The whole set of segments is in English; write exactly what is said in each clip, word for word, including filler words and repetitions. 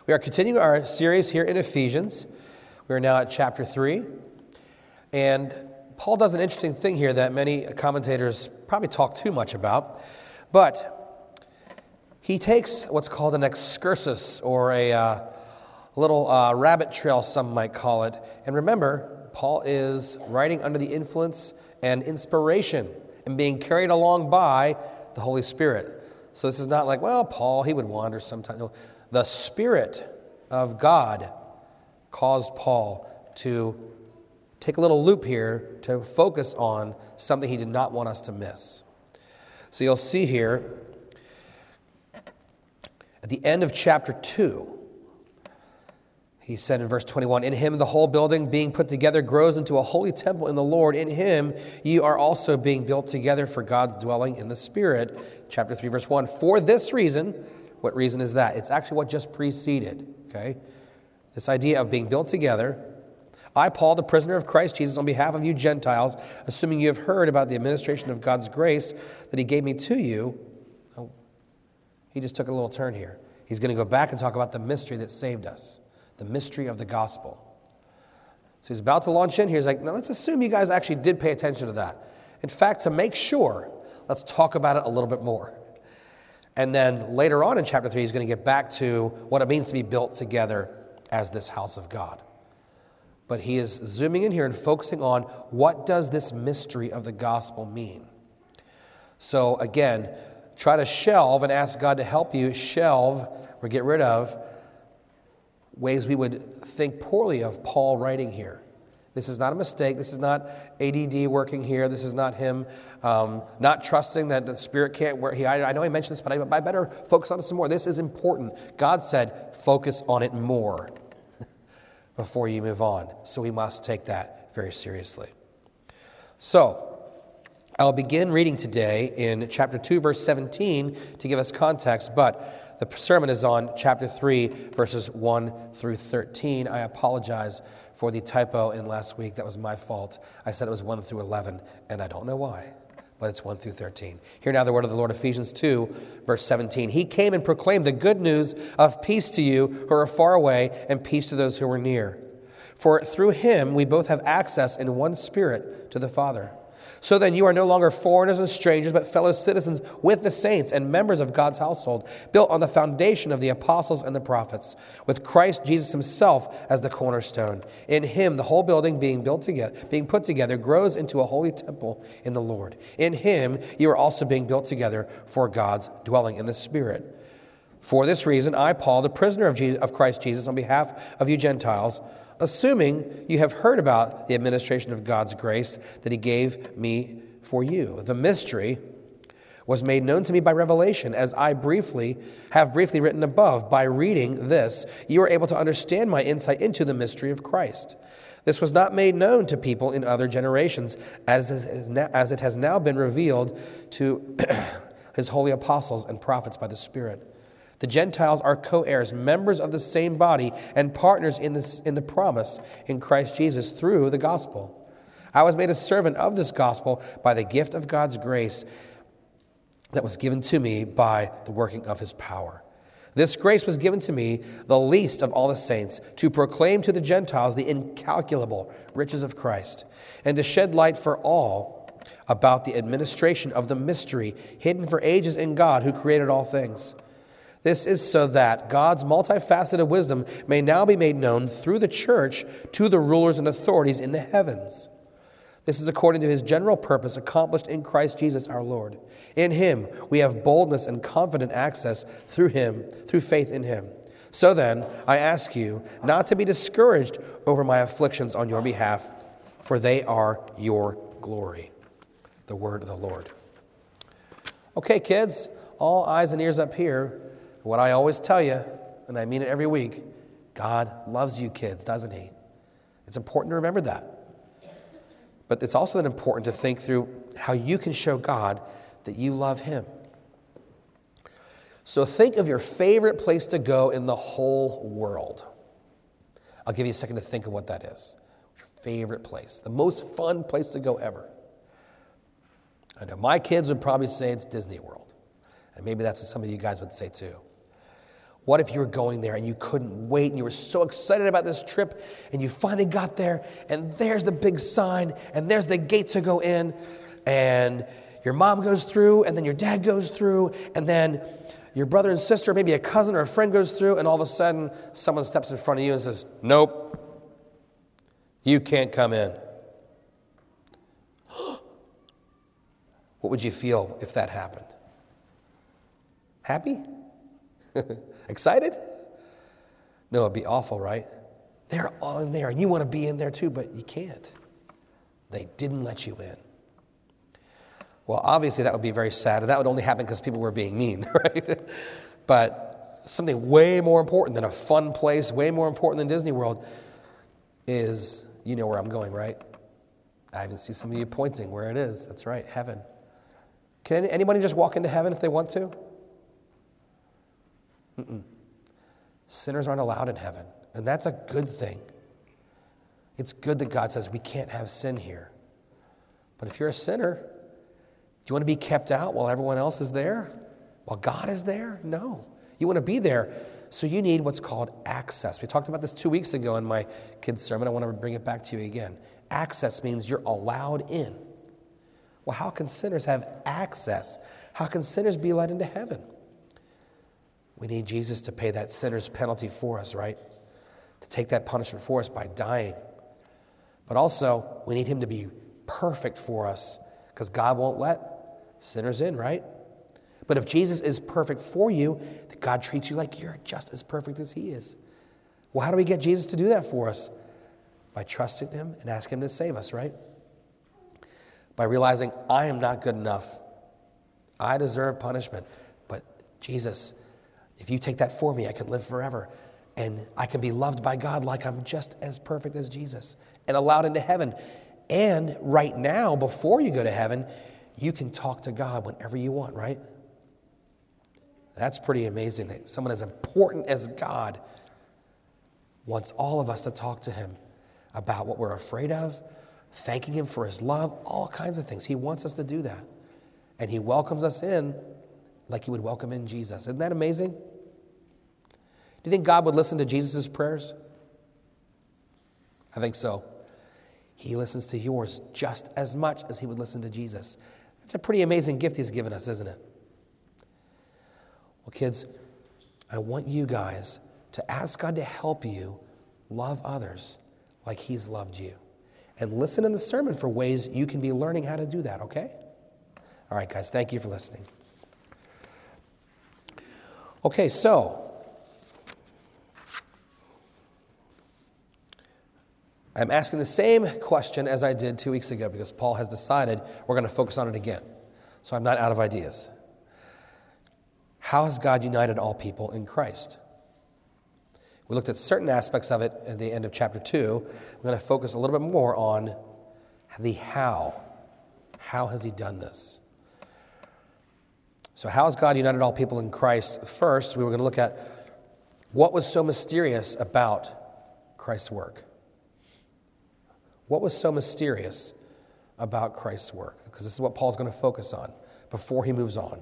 We are continuing our series here in Ephesians. We are now at chapter three. And Paul does an interesting thing here that many commentators probably talk too much about. But he takes what's called an excursus, or a uh, little uh, rabbit trail, some might call it. And remember, Paul is writing under the influence and inspiration and being carried along by the Holy Spirit. So this is not like, well, Paul, he would wander sometime. No, the Spirit of God caused Paul to take a little loop here to focus on something he did not want us to miss. So you'll see here, at the end of chapter two, he said in verse twenty-one, "In him the whole building being put together grows into a holy temple in the Lord. In him you are also being built together for God's dwelling in the Spirit." Chapter three, verse one, "For this reason," what reason is that? It's actually what just preceded, okay? This idea of being built together. "I, Paul, the prisoner of Christ Jesus, on behalf of you Gentiles, assuming you have heard about the administration of God's grace that he gave me to you." Oh, he just took a little turn here. He's going to go back and talk about the mystery that saved us. The mystery of the gospel. So he's about to launch in here. He's like, now let's assume you guys actually did pay attention to that. In fact, to make sure, let's talk about it a little bit more. And then later on in chapter three, he's going to get back to what it means to be built together as this house of God. But he is zooming in here and focusing on what does this mystery of the gospel mean. So again, try to shelve and ask God to help you shelve or get rid of ways we would think poorly of Paul writing here. This is not a mistake. This is not A D D working here. This is not him um, not trusting that the Spirit can't work. He, I, I know I mentioned this, but I, I better focus on it some more. This is important. God said, focus on it more before you move on. So we must take that very seriously. So I'll begin reading today in chapter two, verse seventeen to give us context, but the sermon is on chapter three, verses one through thirteen. I apologize for the typo in last week. That was my fault. I said it was one through eleven, and I don't know why, but it's one through thirteen. Hear now the word of the Lord, Ephesians two, verse seventeen. "He came and proclaimed the good news of peace to you who are far away, and peace to those who are near. For through him we both have access in one Spirit to the Father. So then you are no longer foreigners and strangers, but fellow citizens with the saints and members of God's household, built on the foundation of the apostles and the prophets, with Christ Jesus himself as the cornerstone. In him the whole building being built together, being put together, grows into a holy temple in the Lord. In him you are also being built together for God's dwelling in the Spirit. For this reason, I, Paul, the prisoner of, Jesus, of Christ Jesus, on behalf of you Gentiles, assuming you have heard about the administration of God's grace that he gave me for you. The mystery was made known to me by revelation, as I briefly have briefly written above. By reading this, you are able to understand my insight into the mystery of Christ. This was not made known to people in other generations, as it has now been revealed to his holy apostles and prophets by the Spirit. The Gentiles are co-heirs, members of the same body, and partners in this in the promise in Christ Jesus through the gospel. I was made a servant of this gospel by the gift of God's grace that was given to me by the working of his power. This grace was given to me, the least of all the saints, to proclaim to the Gentiles the incalculable riches of Christ, and to shed light for all about the administration of the mystery hidden for ages in God who created all things. This is so that God's multifaceted wisdom may now be made known through the church to the rulers and authorities in the heavens. This is according to his general purpose accomplished in Christ Jesus our Lord. In him we have boldness and confident access through him, through faith in him. So then, I ask you not to be discouraged over my afflictions on your behalf, for they are your glory." The word of the Lord. Okay, kids, all eyes and ears up here. What I always tell you, and I mean it every week, God loves you kids, doesn't he? It's important to remember that. But it's also then important to think through how you can show God that you love him. So think of your favorite place to go in the whole world. I'll give you a second to think of what that is. Your favorite place, the most fun place to go ever. I know my kids would probably say it's Disney World. And maybe that's what some of you guys would say too. What if you were going there and you couldn't wait and you were so excited about this trip and you finally got there and there's the big sign and there's the gate to go in and your mom goes through and then your dad goes through and then your brother and sister, maybe a cousin or a friend goes through, and all of a sudden someone steps in front of you and says, nope, you can't come in. What would you feel if that happened? Happy? Excited? No, it'd be awful, right? They're all in there, and you want to be in there too, but you can't. They didn't let you in. Well, obviously that would be very sad, and that would only happen because people were being mean, right? But something way more important than a fun place, way more important than Disney World is, you know where I'm going, right? I even see some of you pointing where it is. That's right, heaven. Can anybody just walk into heaven if they want to? Mm-mm. Sinners aren't allowed in heaven, and that's a good thing. It's good that God says we can't have sin here. But if you're a sinner, do you want to be kept out while everyone else is there? While God is there? No. You want to be there, so you need what's called access. We talked about this two weeks ago in my kids' sermon. I want to bring it back to you again. Access means you're allowed in. Well, how can sinners have access? How can sinners be let into heaven? We need Jesus to pay that sinner's penalty for us, right? To take that punishment for us by dying. But also, we need him to be perfect for us because God won't let sinners in, right? But if Jesus is perfect for you, God treats you like you're just as perfect as he is. Well, how do we get Jesus to do that for us? By trusting him and asking him to save us, right? By realizing I am not good enough. I deserve punishment. But Jesus, if you take that for me, I can live forever. And I can be loved by God like I'm just as perfect as Jesus and allowed into heaven. And right now, before you go to heaven, you can talk to God whenever you want, right? That's pretty amazing that someone as important as God wants all of us to talk to him about what we're afraid of, thanking him for his love, all kinds of things. He wants us to do that. And he welcomes us in like he would welcome in Jesus. Isn't that amazing? Do you think God would listen to Jesus' prayers? I think so. He listens to yours just as much as he would listen to Jesus. It's a pretty amazing gift he's given us, isn't it? Well, kids, I want you guys to ask God to help you love others like he's loved you. And listen in the sermon for ways you can be learning how to do that, okay? All right, guys, thank you for listening. Okay, so I'm asking the same question as I did two weeks ago because Paul has decided we're going to focus on it again. So I'm not out of ideas. How has God united all people in Christ? We looked at certain aspects of it at the end of chapter two. We're going to focus a little bit more on the how. How has he done this? So how has God united all people in Christ? First, we were going to look at what was so mysterious about Christ's work. What was so mysterious about Christ's work? Because this is what Paul's going to focus on before he moves on.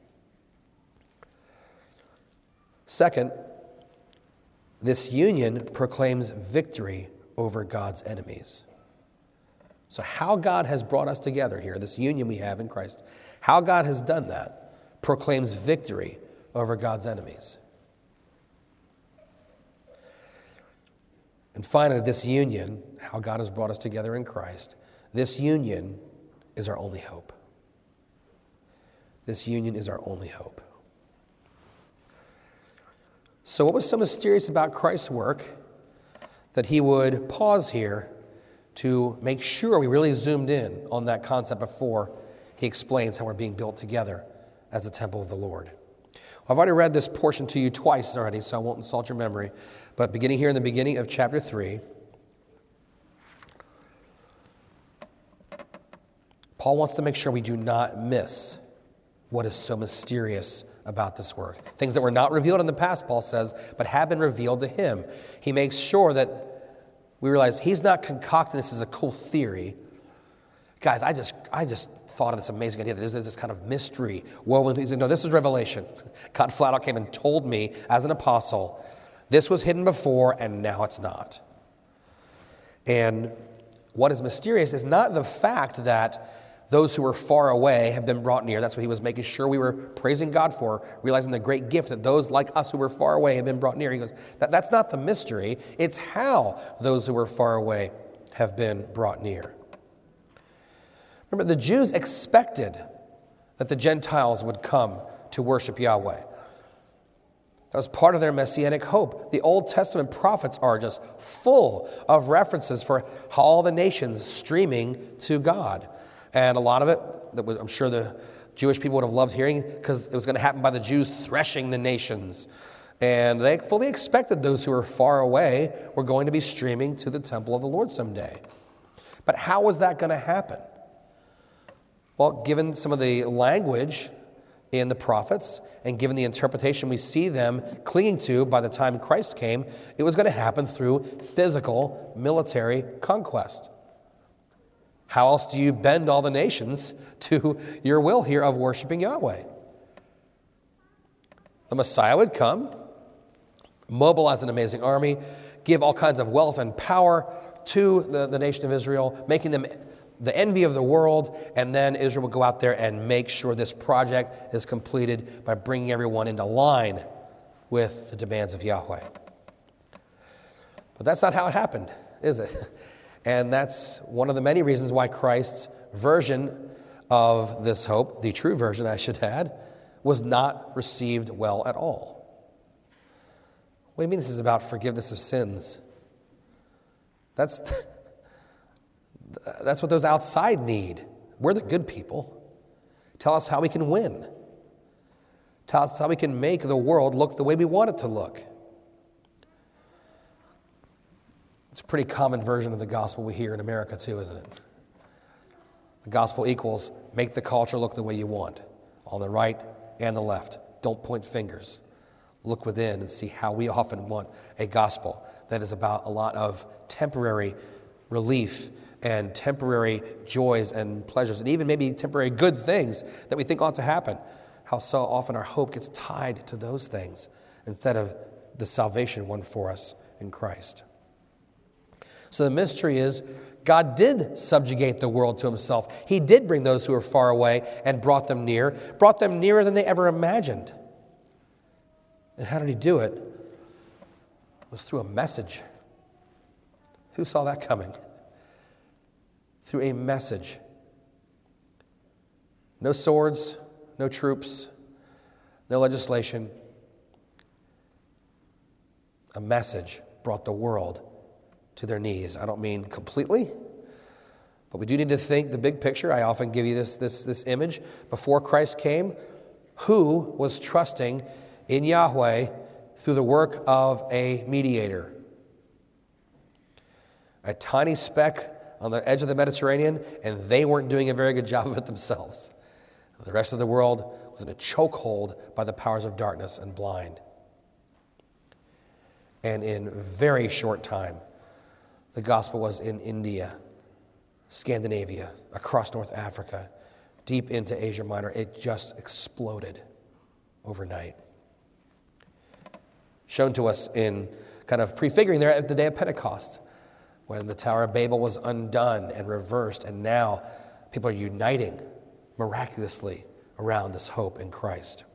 Second, this union proclaims victory over God's enemies. So how God has brought us together here, this union we have in Christ, how God has done that proclaims victory over God's enemies. And finally, this union, how God has brought us together in Christ, this union is our only hope. This union is our only hope. So what was so mysterious about Christ's work that he would pause here to make sure we really zoomed in on that concept before he explains how we're being built together as a temple of the Lord? I've already read this portion to you twice already, so I won't insult your memory. But beginning here in the beginning of chapter three, Paul wants to make sure we do not miss what is so mysterious about this work. Things that were not revealed in the past, Paul says, but have been revealed to him. He makes sure that we realize he's not concocting this as a cool theory, guys, I just I just thought of this amazing idea that there's this kind of mystery woven. He said, no, this is revelation. God flat out came and told me as an apostle, this was hidden before and now it's not. And what is mysterious is not the fact that those who are far away have been brought near. That's what he was making sure we were praising God for, realizing the great gift that those like us who were far away have been brought near. He goes, that, that's not the mystery. It's how those who were far away have been brought near. Remember, the Jews expected that the Gentiles would come to worship Yahweh. That was part of their messianic hope. The Old Testament prophets are just full of references for all the nations streaming to God. And a lot of it, that I'm sure the Jewish people would have loved hearing, because it was going to happen by the Jews threshing the nations. And they fully expected those who were far away were going to be streaming to the temple of the Lord someday. But how was that going to happen? Well, given some of the language in the prophets, and given the interpretation we see them clinging to by the time Christ came, it was going to happen through physical military conquest. How else do you bend all the nations to your will here of worshiping Yahweh? The Messiah would come, mobilize an amazing army, give all kinds of wealth and power to the, the nation of Israel, making them the envy of the world, and then Israel will go out there and make sure this project is completed by bringing everyone into line with the demands of Yahweh. But that's not how it happened, is it? And that's one of the many reasons why Christ's version of this hope, the true version I should add, was not received well at all. What do you mean this is about forgiveness of sins? That's... That's what those outside need. We're the good people. Tell us how we can win. Tell us how we can make the world look the way we want it to look. It's a pretty common version of the gospel we hear in America too, isn't it? The gospel equals make the culture look the way you want, on the right and the left. Don't point fingers. Look within and see how we often want a gospel that is about a lot of temporary relief and temporary joys and pleasures, and even maybe temporary good things that we think ought to happen. How so often our hope gets tied to those things instead of the salvation won for us in Christ. So the mystery is God did subjugate the world to himself. He did bring those who were far away and brought them near, brought them nearer than they ever imagined. And how did he do it? It was through a message. Who saw that coming? Through a message. No swords, no troops, no legislation. A message brought the world to their knees. I don't mean completely, but we do need to think the big picture. I often give you this, this, this image. Before Christ came, who was trusting in Yahweh through the work of a mediator? A tiny speck on the edge of the Mediterranean, and they weren't doing a very good job of it themselves. The rest of the world was in a chokehold by the powers of darkness and blind. And in a very short time, the gospel was in India, Scandinavia, across North Africa, deep into Asia Minor. It just exploded overnight. Shown to us in kind of prefiguring there at the day of Pentecost, when the Tower of Babel was undone and reversed, and now people are uniting miraculously around this hope in Christ.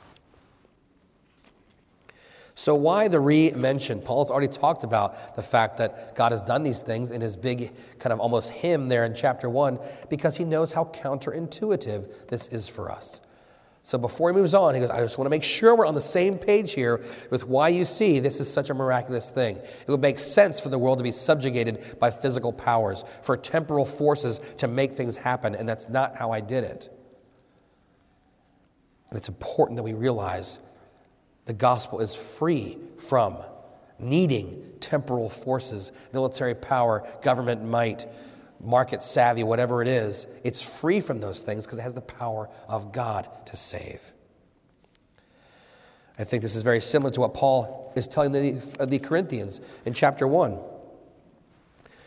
So why the re-mention? Paul's already talked about the fact that God has done these things in his big kind of almost hymn there in chapter one, because he knows how counterintuitive this is for us. So before he moves on, he goes, I just want to make sure we're on the same page here with why you see this is such a miraculous thing. It would make sense for the world to be subjugated by physical powers, for temporal forces to make things happen, and that's not how I did it. And it's important that we realize the gospel is free from needing temporal forces, military power, government might, market savvy, whatever it is. It's free from those things because it has the power of God to save. I think this is very similar to what Paul is telling the, the Corinthians in chapter one.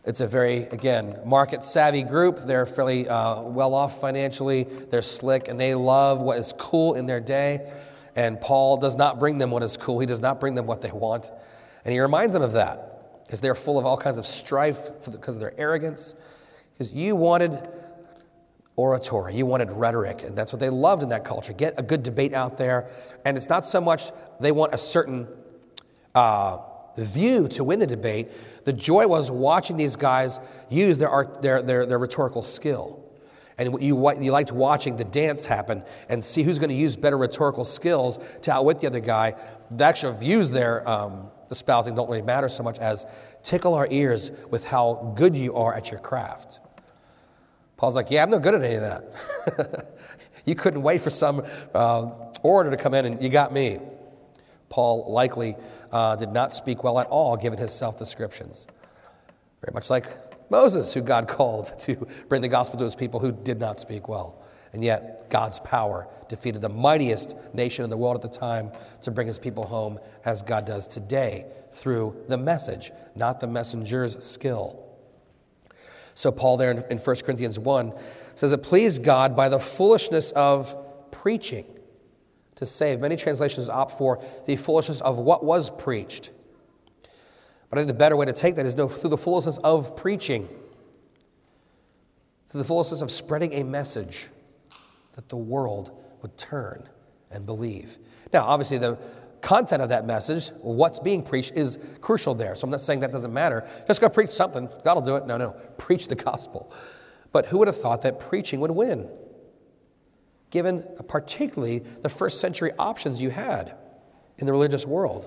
It's a very, again, market-savvy group. They're fairly uh, well-off financially. They're slick, and they love what is cool in their day. And Paul does not bring them what is cool. He does not bring them what they want. And he reminds them of that, because they're full of all kinds of strife because of their arrogance. Because you wanted oratory, you wanted rhetoric, and that's what they loved in that culture. Get a good debate out there. And it's not so much they want a certain uh, view to win the debate. The joy was watching these guys use their art, their, their, their rhetorical skill. And you, you liked watching the dance happen and see who's going to use better rhetorical skills to outwit the other guy. The actual views there, um, espousing, don't really matter so much as tickle our ears with how good you are at your craft. Paul's like, yeah, I'm no good at any of that. You couldn't wait for some uh, orator to come in and you got me. Paul likely uh, did not speak well at all, given his self-descriptions. Very much like Moses, who God called to bring the gospel to his people who did not speak well. And yet, God's power defeated the mightiest nation in the world at the time to bring his people home, as God does today through the message, not the messenger's skill. So Paul there in, in First Corinthians one says, it pleased God by the foolishness of preaching to save. Many translations opt for the foolishness of what was preached. But I think the better way to take that is no, through the foolishness of preaching, through the foolishness of spreading a message that the world would turn and believe. Now, obviously, the content of that message, what's being preached, is crucial there. So I'm not saying that doesn't matter. Just go preach something. God will do it. No, no. Preach the gospel. But who would have thought that preaching would win? Given particularly the first century options you had in the religious world.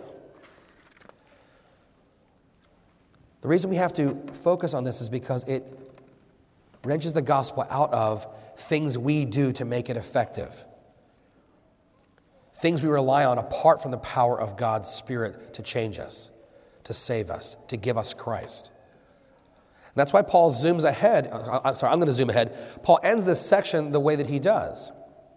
The reason we have to focus on this is because it wrenches the gospel out of things we do to make it effective. Things we rely on apart from the power of God's Spirit to change us, to save us, to give us Christ. And that's why Paul zooms ahead. I'm sorry, I'm going to zoom ahead. Paul ends this section the way that he does.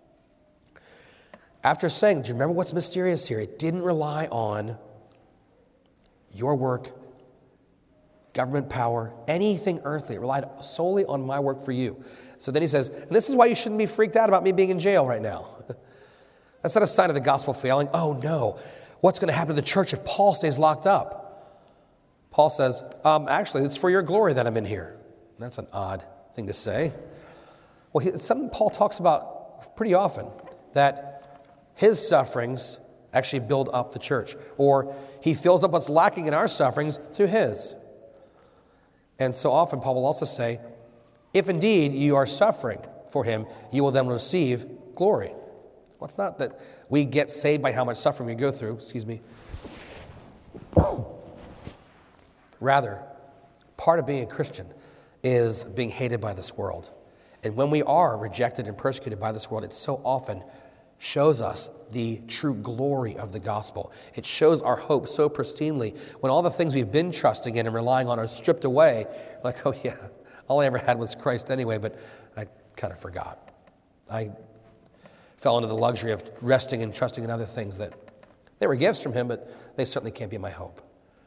After saying, do you remember what's mysterious here? It didn't rely on your work, government power, anything earthly. It relied solely on my work for you. So then he says, and this is why you shouldn't be freaked out about me being in jail right now. That's not a sign of the gospel failing. Oh no, what's going to happen to the church if Paul stays locked up? Paul says, um, actually, it's for your glory that I'm in here. That's an odd thing to say. Well, it's something Paul talks about pretty often, that his sufferings actually build up the church, or he fills up what's lacking in our sufferings through his. And so often Paul will also say, if indeed you are suffering for him, you will then receive glory. Well, it's not that we get saved by how much suffering we go through, excuse me. Rather, part of being a Christian is being hated by this world. And when we are rejected and persecuted by this world, it so often shows us the true glory of the gospel. It shows our hope so pristinely. When all the things we've been trusting in and relying on are stripped away, like, oh yeah, all I ever had was Christ anyway, but I kind of forgot. I fell into the luxury of resting and trusting in other things that they were gifts from him, but they certainly can't be my hope.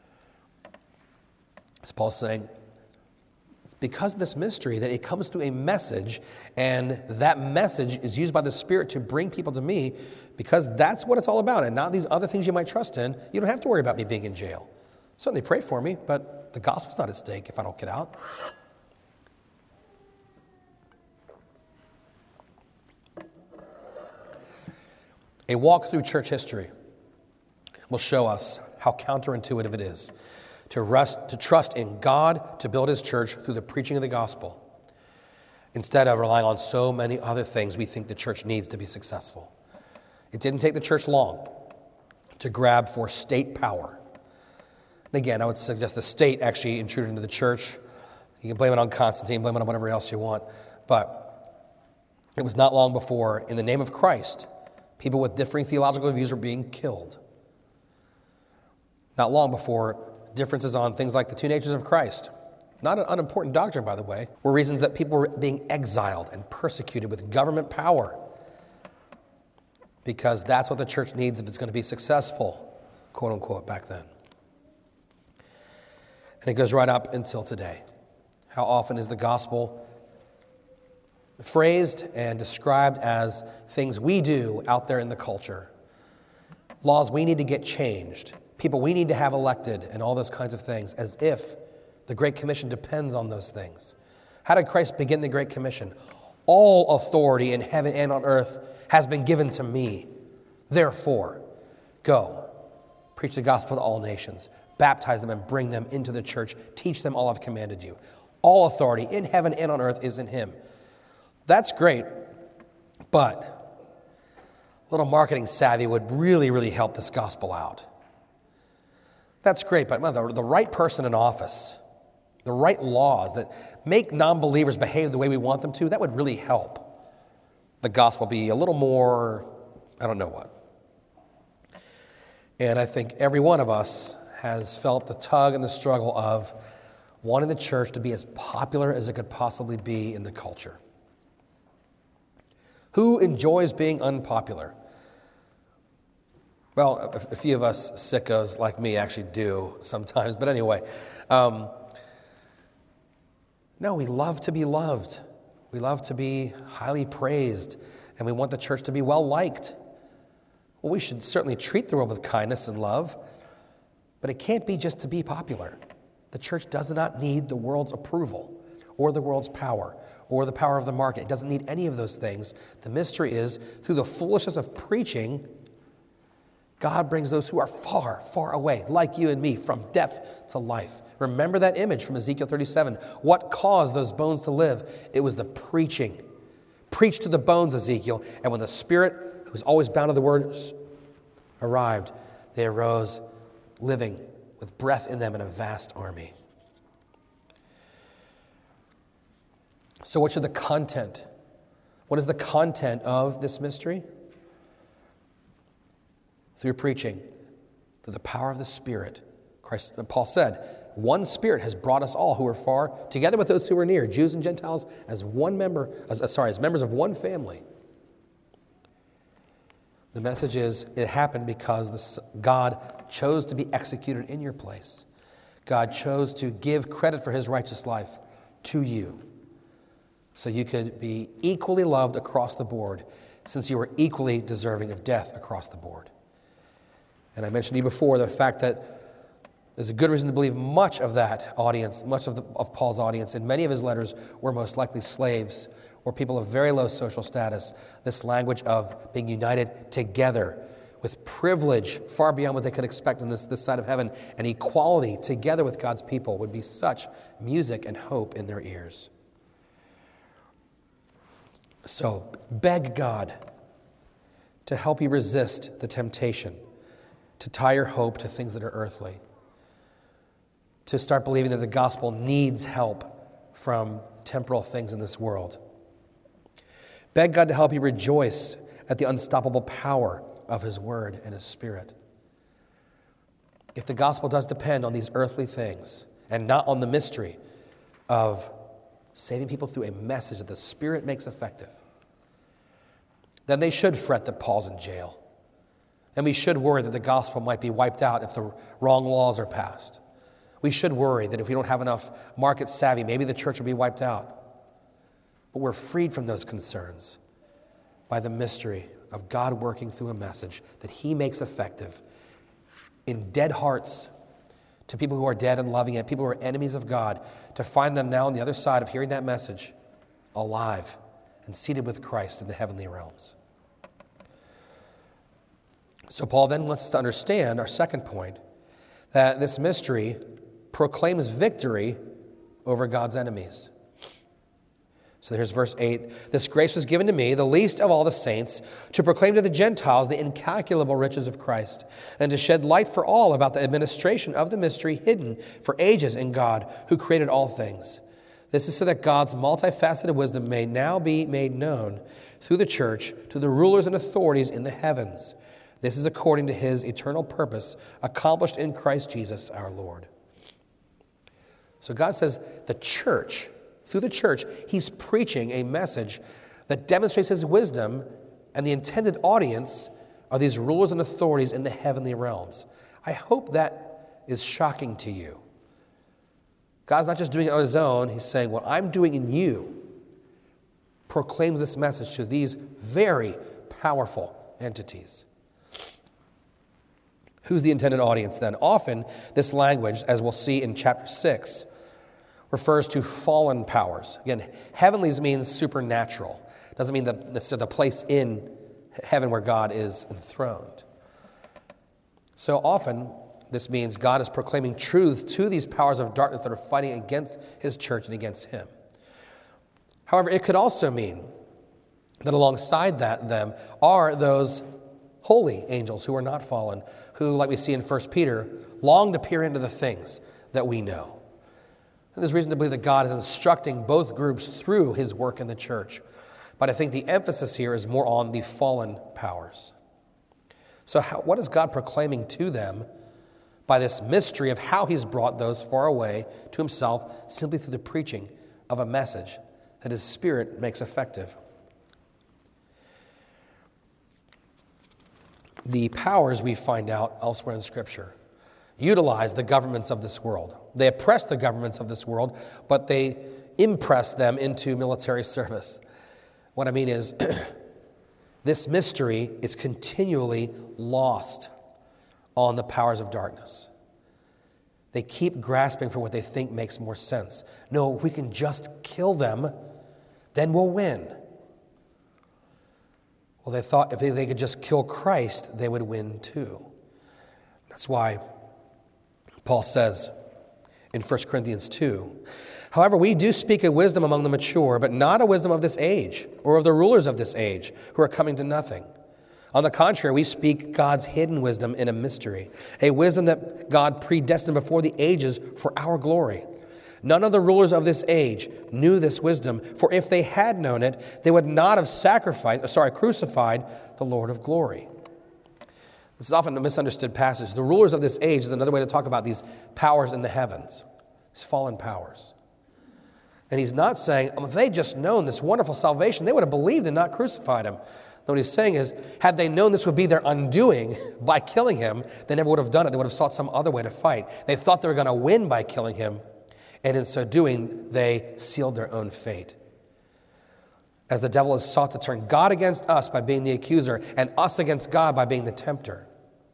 As Paul's saying, it's because of this mystery that it comes through a message, and that message is used by the Spirit to bring people to me, because that's what it's all about, and not these other things you might trust in. You don't have to worry about me being in jail. Certainly pray for me, but the gospel's not at stake if I don't get out. A walk through church history will show us how counterintuitive it is to rest, to trust in God to build his church through the preaching of the gospel, instead of relying on so many other things we think the church needs to be successful. It didn't take the church long to grab for state power. And again, I would suggest the state actually intruded into the church. You can blame it on Constantine, blame it on whatever else you want, but it was not long before, in the name of Christ, people with differing theological views were being killed. Not long before, differences on things like the two natures of Christ, not an unimportant doctrine, by the way, were reasons that people were being exiled and persecuted with government power, because that's what the church needs if it's going to be successful, quote unquote, back then. And it goes right up until today. How often is the gospel phrased and described as things we do out there in the culture? Laws we need to get changed, people we need to have elected, and all those kinds of things, as if the Great Commission depends on those things. How did Christ begin the Great Commission? All authority in heaven and on earth has been given to me. Therefore, go, preach the gospel to all nations, baptize them and bring them into the church, teach them all I've commanded you. All authority in heaven and on earth is in him. That's great, but a little marketing savvy would really, really help this gospel out. That's great, but well, the, the right person in office, the right laws that make non-believers behave the way we want them to, that would really help the gospel be a little more, I don't know what. And I think every one of us has felt the tug and the struggle of wanting the church to be as popular as it could possibly be in the culture. Who enjoys being unpopular? Well, a, a few of us sickos like me actually do sometimes, but anyway. Um, no, we love to be loved. We love to be highly praised, and we want the church to be well-liked. Well, we should certainly treat the world with kindness and love, but it can't be just to be popular. The church does not need the world's approval or the world's power or the power of the market. It doesn't need any of those things. The mystery is, through the foolishness of preaching, God brings those who are far, far away, like you and me, from death to life. Remember that image from Ezekiel thirty-seven. What caused those bones to live? It was the preaching. Preach to the bones, Ezekiel. And when the Spirit, who was always bound to the Word, arrived, they arose living with breath in them in a vast army. So what should the content, what is the content of this mystery? Through preaching, through the power of the Spirit. Christ, Paul said, one Spirit has brought us all who are far, together with those who are near, Jews and Gentiles, as one member, as, sorry, as members of one family. The message is, it happened because the, God chose to be executed in your place. God chose to give credit for his righteous life to you, so you could be equally loved across the board, since you were equally deserving of death across the board. And I mentioned to you before the fact that there's a good reason to believe much of that audience, much of, the, of Paul's audience, in many of his letters were most likely slaves or people of very low social status. This language of being united together with privilege far beyond what they could expect on this, this side of heaven, and equality together with God's people would be such music and hope in their ears. So beg God to help you resist the temptation to tie your hope to things that are earthly, to start believing that the gospel needs help from temporal things in this world. Beg God to help you rejoice at the unstoppable power of his word and his Spirit. If the gospel does depend on these earthly things and not on the mystery of saving people through a message that the Spirit makes effective, then they should fret that Paul's in jail. And we should worry that the gospel might be wiped out if the wrong laws are passed. We should worry that if we don't have enough market savvy, maybe the church will be wiped out. But we're freed from those concerns by the mystery of God working through a message that he makes effective in dead hearts to people who are dead and loving it, people who are enemies of God, to find them now on the other side of hearing that message alive and seated with Christ in the heavenly realms. So Paul then wants us to understand our second point, that this mystery proclaims victory over God's enemies. So here's verse eight. This grace was given to me, the least of all the saints, to proclaim to the Gentiles the incalculable riches of Christ, and to shed light for all about the administration of the mystery hidden for ages in God, who created all things. This is so that God's multifaceted wisdom may now be made known through the church to the rulers and authorities in the heavens. This is according to his eternal purpose, accomplished in Christ Jesus our Lord. So God says the church, through the church, he's preaching a message that demonstrates his wisdom, and the intended audience are these rulers and authorities in the heavenly realms. I hope that is shocking to you. God's not just doing it on his own. He's saying, what I'm doing in you proclaims this message to these very powerful entities. Who's the intended audience then? Often, this language, as we'll see in chapter six, refers to fallen powers. Again, heavenlies means supernatural. Doesn't mean the, the, the place in heaven where God is enthroned. So often, this means God is proclaiming truth to these powers of darkness that are fighting against his church and against him. However, it could also mean that alongside that them are those holy angels who are not fallen, who, like we see in First Peter, long to peer into the things that we know. And there's reason to believe that God is instructing both groups through his work in the church. But I think the emphasis here is more on the fallen powers. So how, what is God proclaiming to them by this mystery of how he's brought those far away to himself simply through the preaching of a message that his Spirit makes effective? The powers, we find out elsewhere in Scripture, utilize the governments of this world. They oppress the governments of this world, but they impress them into military service. What I mean is, this mystery is continually lost on the powers of darkness. They keep grasping for what they think makes more sense. No, if we can just kill them, then we'll win. Well, they thought if they could just kill Christ, they would win too. That's why Paul says in First Corinthians two, however, we do speak a wisdom among the mature, but not a wisdom of this age or of the rulers of this age who are coming to nothing. On the contrary, we speak God's hidden wisdom in a mystery, a wisdom that God predestined before the ages for our glory. None of the rulers of this age knew this wisdom, for if they had known it, they would not have sacrificed, sorry, crucified the Lord of glory. This is often a misunderstood passage. The rulers of this age is another way to talk about these powers in the heavens, these fallen powers. And he's not saying, if they'd just known this wonderful salvation, they would have believed and not crucified him. What he's saying is, had they known this would be their undoing by killing him, they never would have done it. They would have sought some other way to fight. They thought they were going to win by killing him, and in so doing, they sealed their own fate. As the devil has sought to turn God against us by being the accuser, and us against God by being the tempter,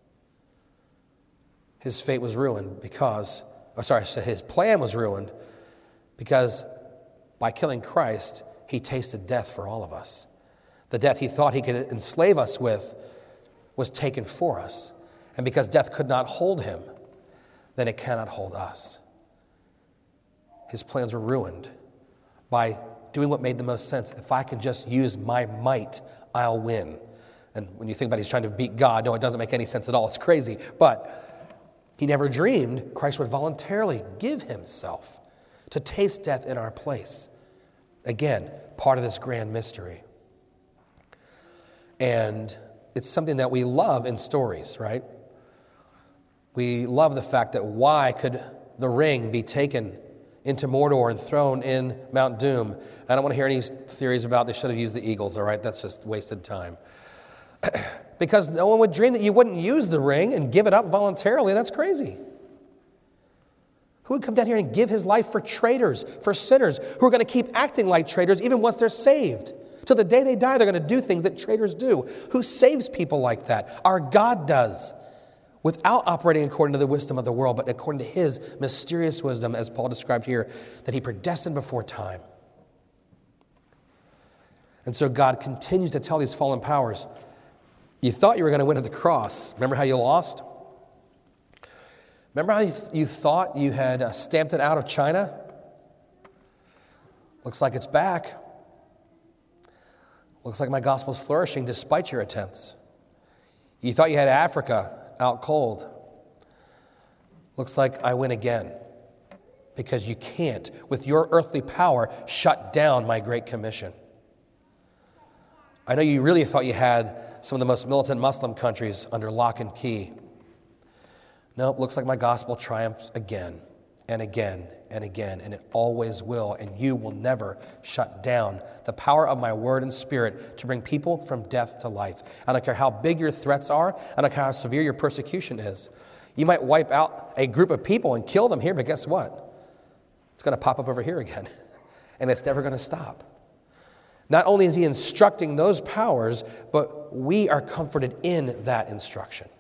his fate was ruined because, or sorry, his plan was ruined because by killing Christ, he tasted death for all of us. The death he thought he could enslave us with was taken for us. And because death could not hold him, then it cannot hold us. His plans were ruined by doing what made the most sense. If I can just use my might, I'll win. And when you think about it, he's trying to beat God, no, it doesn't make any sense at all. It's crazy. But he never dreamed Christ would voluntarily give himself to taste death in our place. Again, part of this grand mystery. And it's something that we love in stories, right? We love the fact that why could the ring be taken into Mordor and thrown in Mount Doom? I don't want to hear any theories about they should have used the eagles, all right? That's just wasted time. Because no one would dream that you wouldn't use the ring and give it up voluntarily. That's crazy. Who would come down here and give his life for traitors, for sinners, who are going to keep acting like traitors even once they're saved? Till the day they die, they're going to do things that traitors do. Who saves people like that? Our God does, without operating according to the wisdom of the world, but according to his mysterious wisdom, as Paul described here, that he predestined before time. And so God continues to tell these fallen powers, you thought you were going to win at the cross. Remember how you lost? Remember how you, th- you thought you had uh, stamped it out of China? Looks like it's back. Looks like my gospel's flourishing despite your attempts. You thought you had Africa out cold. Looks like I win again. Because you can't, with your earthly power, shut down my great commission. I know you really thought you had some of the most militant Muslim countries under lock and key. Nope, looks like my gospel triumphs again and again and again, and it always will, and you will never shut down the power of my word and spirit to bring people from death to life. I don't care how big your threats are, I don't care how severe your persecution is. You might wipe out a group of people and kill them here, but guess what? it's going to pop up over here again. And it's never going to stop. Not only is he instructing those powers, but we are comforted in that instruction.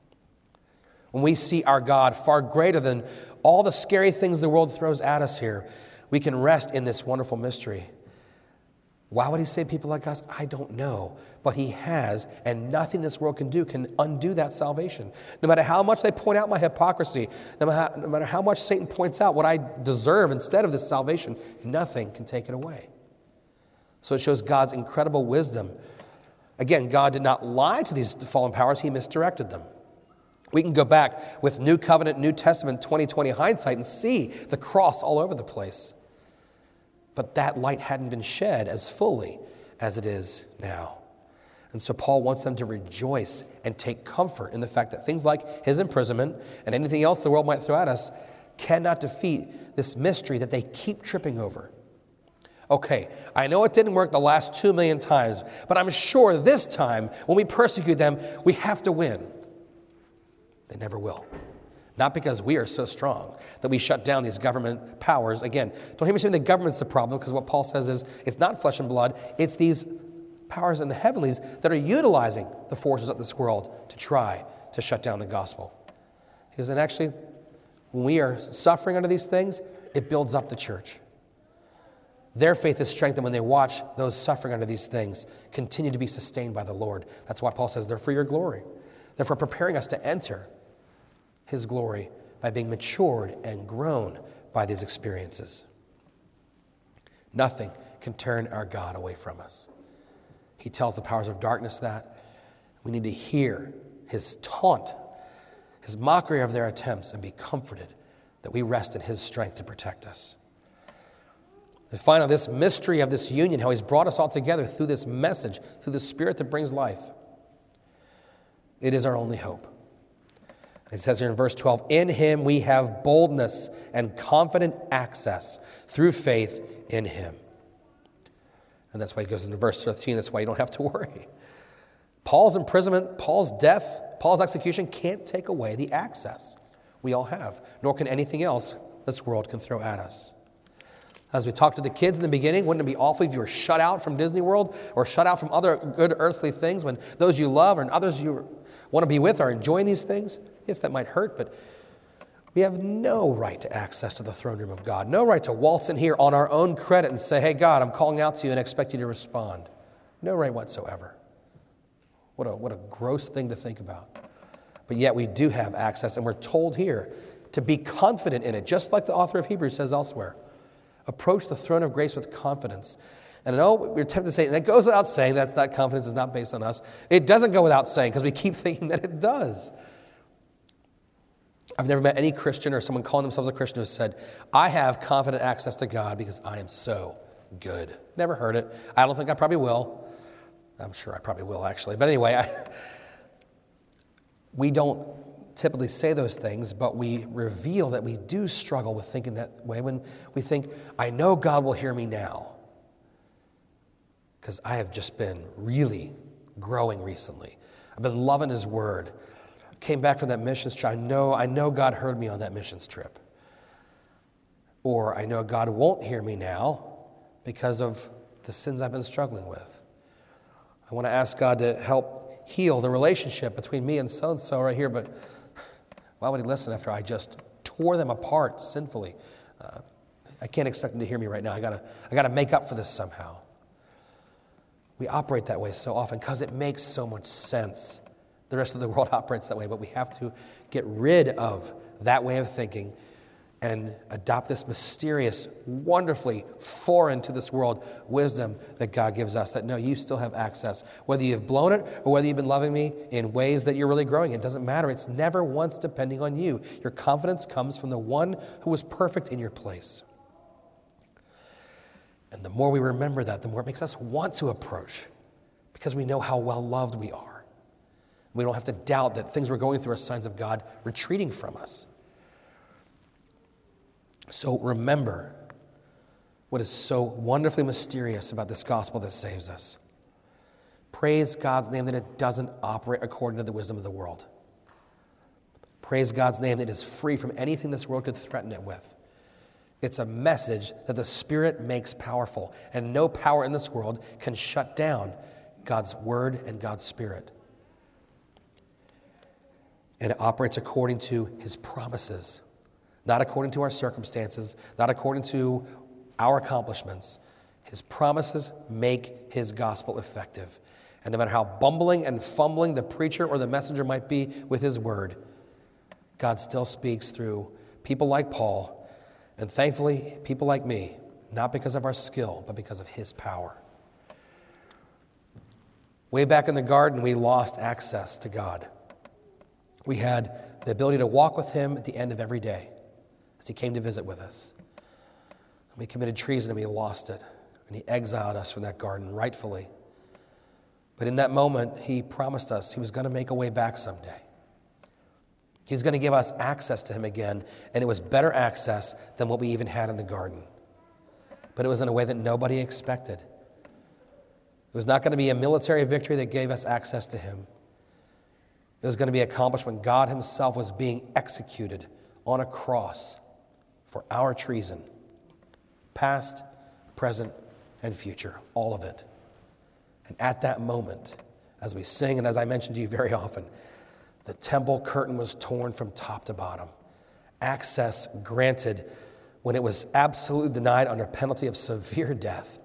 When we see our God far greater than all the scary things the world throws at us here, we can rest in this wonderful mystery. Why would he save people like us? I don't know. But he has, and nothing this world can do can undo that salvation. No matter how much they point out my hypocrisy, no matter how, no matter how much Satan points out what I deserve instead of this salvation, nothing can take it away. So it shows God's incredible wisdom. Again, God did not lie to these fallen powers. He misdirected them. We can go back with New Covenant, New Testament, twenty twenty hindsight and see the cross all over the place. But that light hadn't been shed as fully as it is now. And so Paul wants them to rejoice and take comfort in the fact that things like his imprisonment and anything else the world might throw at us cannot defeat this mystery that they keep tripping over. Okay, I know it didn't work the last two million times, but I'm sure this time when we persecute them, we have to win. They never will. Not because we are so strong that we shut down these government powers. Again, don't hear me saying the government's the problem, because what Paul says is it's not flesh and blood, it's these powers in the heavenlies that are utilizing the forces of this world to try to shut down the gospel. He goes, and actually, when we are suffering under these things, it builds up the church. Their faith is strengthened when they watch those suffering under these things continue to be sustained by the Lord. That's why Paul says they're for your glory. They're for preparing us to enter his glory by being matured and grown by these experiences. Nothing can turn our God away from us. He tells the powers of darkness that. We need to hear his taunt, his mockery of their attempts, and be comforted that we rest in his strength to protect us. And finally, this mystery of this union, how he's brought us all together through this message, through the Spirit that brings life. It is our only hope. It says here in verse twelve, in him we have boldness and confident access through faith in him. And that's why he goes into verse thirteen. That's why you don't have to worry. Paul's imprisonment, Paul's death, Paul's execution can't take away the access we all have, nor can anything else this world can throw at us. As we talked to the kids in the beginning, wouldn't it be awful if you were shut out from Disney World or shut out from other good earthly things when those you love and others you want to be with are enjoying these things? Yes, that might hurt, but we have no right to access to the throne room of God. No right to waltz in here on our own credit and say, hey, God, I'm calling out to you and expect you to respond. No right whatsoever. What a, what a gross thing to think about. But yet we do have access, and we're told here to be confident in it, just like the author of Hebrews says elsewhere. Approach the throne of grace with confidence. And I know we're tempted to say, and it goes without saying, that's that confidence is not based on us. It doesn't go without saying, because we keep thinking that it does. I've never met any Christian or someone calling themselves a Christian who said, I have confident access to God because I am so good. Never heard it. I don't think I probably will. I'm sure I probably will, actually. But anyway, I, we don't typically say those things, but we reveal that we do struggle with thinking that way when we think, I know God will hear me now because I have just been really growing recently. I've been loving his word. Came back from that missions trip. I know, I know God heard me on that missions trip. Or I know God won't hear me now because of the sins I've been struggling with. I want to ask God to help heal the relationship between me and so-and-so right here, but why would he listen after I just tore them apart sinfully? Uh, I can't expect him to hear me right now. I gotta, I gotta make up for this somehow. We operate that way so often because it makes so much sense. The rest of the world operates that way, but we have to get rid of that way of thinking and adopt this mysterious, wonderfully foreign to this world wisdom that God gives us, that no, you still have access. Whether you've blown it or whether you've been loving me in ways that you're really growing, it doesn't matter. It's never once depending on you. Your confidence comes from the one who was perfect in your place. And the more we remember that, the more it makes us want to approach because we know how well loved we are. We don't have to doubt that things we're going through are signs of God retreating from us. So remember what is so wonderfully mysterious about this gospel that saves us. Praise God's name that it doesn't operate according to the wisdom of the world. Praise God's name that it is free from anything this world could threaten it with. It's a message that the Spirit makes powerful, and no power in this world can shut down God's Word and God's Spirit. And it operates according to His promises, not according to our circumstances, not according to our accomplishments. His promises make His gospel effective. And no matter how bumbling and fumbling the preacher or the messenger might be with his word, God still speaks through people like Paul, and thankfully, people like me, not because of our skill, but because of His power. Way back in the garden, we lost access to God. We had the ability to walk with Him at the end of every day as He came to visit with us. We committed treason and we lost it. And He exiled us from that garden, rightfully. But in that moment, He promised us He was going to make a way back someday. He's going to give us access to Him again, and it was better access than what we even had in the garden. But it was in a way that nobody expected. It was not going to be a military victory that gave us access to Him. It was going to be accomplished when God Himself was being executed on a cross for our treason. Past, present, and future, all of it. And at that moment, as we sing, and as I mentioned to you very often, the temple curtain was torn from top to bottom. Access granted when it was absolutely denied under penalty of severe death.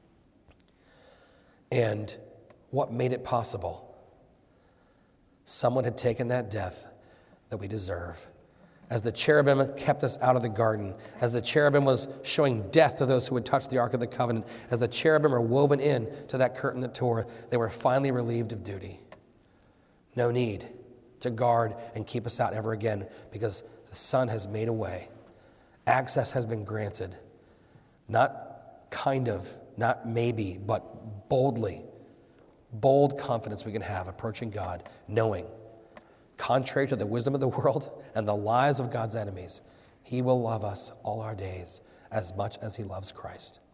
And what made it possible? Someone had taken that death that we deserve. As the cherubim kept us out of the garden, as the cherubim was showing death to those who would touch the Ark of the Covenant, as the cherubim were woven in to that curtain that tore, they were finally relieved of duty. No need to guard and keep us out ever again, because the Son has made a way. Access has been granted. Not kind of, not maybe, but boldly. Bold confidence we can have approaching God, knowing, contrary to the wisdom of the world and the lies of God's enemies, He will love us all our days as much as He loves Christ.